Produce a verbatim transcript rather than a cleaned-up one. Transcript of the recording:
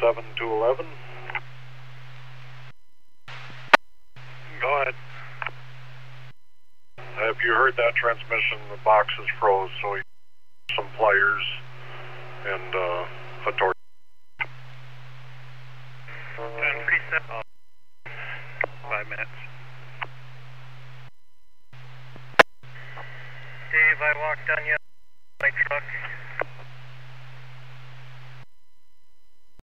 seven two eleven. Go ahead. Have you heard that transmission? The box is froze, so you some pliers and uh, a torch. ten thirty-seven. Five minutes. Dave, I walked on you my truck.